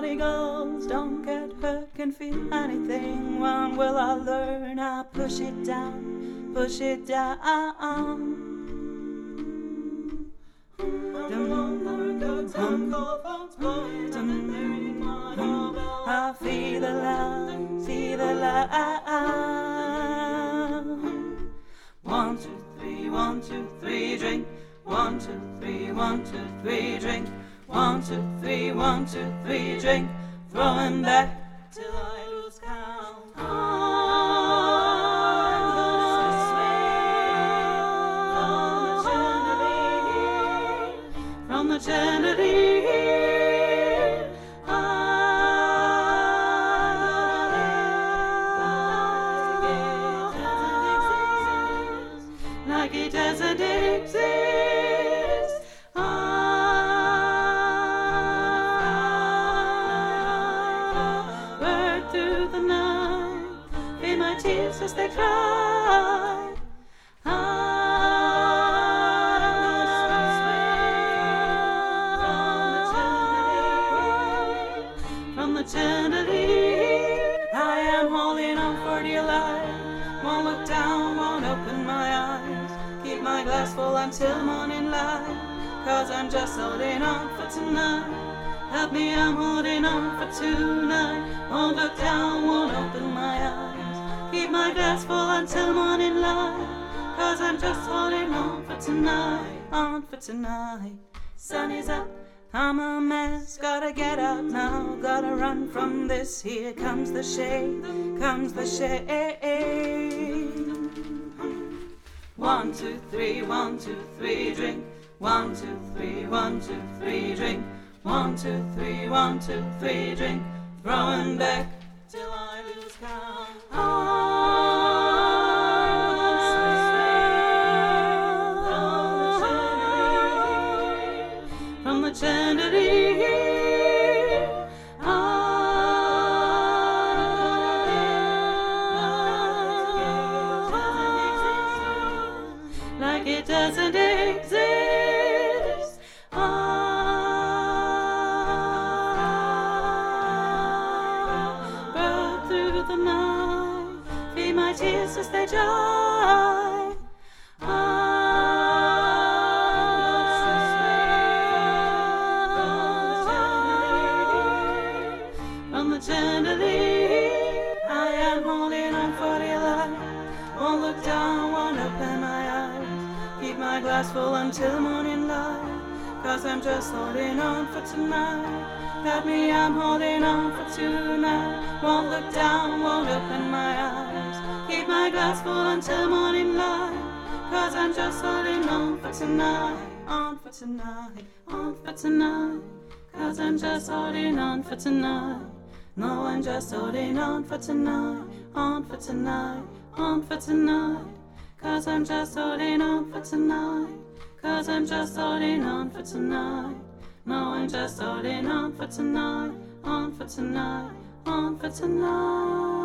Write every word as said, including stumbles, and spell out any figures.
naughty girls don't get hurt, can feel anything. When will I learn? I push it down, push it down. I feel the love, feel the love. One, two, three, one, two, three, drink. One, two, three, one, two, three, drink. One, two, three, one, two, three, drink. Throwing back till I lose count. From the chandelier, like it doesn't exist. Burn through the night, feel my tears as they cry. From the chandelier, I am holding on for dear life. Won't look down, won't open my eyes. Keep my glass full until morning light, 'cause I'm just holding on for tonight. Help me, I'm holding on for tonight. Won't look down, won't open my eyes. Keep my glass full until morning light, 'cause I'm just holding on for tonight. On for tonight. Sun is up, I'm a mess. Gotta get out now, gotta run from this. Here comes the shade, comes the shade. One, two, three, one, two, three, drink. One, two, three, one, two, three, drink. One, two, three, one, two, three, drink. Throwing back till I lose count. From the chandelier, like it doesn't exist. Burn through the night, feel my tears as they dry. From the chandelier, I am holding on for dear life. Won't look down, won't open my eyes. Keep my glass full until morning light, 'cause I'm just holding on for tonight. Got me, I'm holding on for tonight. Won't look down, won't open my eyes. Keep my glass full until morning light, 'cause I'm just holding on for tonight. On for tonight, on for tonight, 'cause I'm just holding on for tonight. No, I'm just holding on for tonight. On for tonight, on for tonight, 'cause I'm just holding on for tonight. 'Cause I'm just holding on for tonight. No, I'm just holding on for tonight. On for tonight, on for tonight.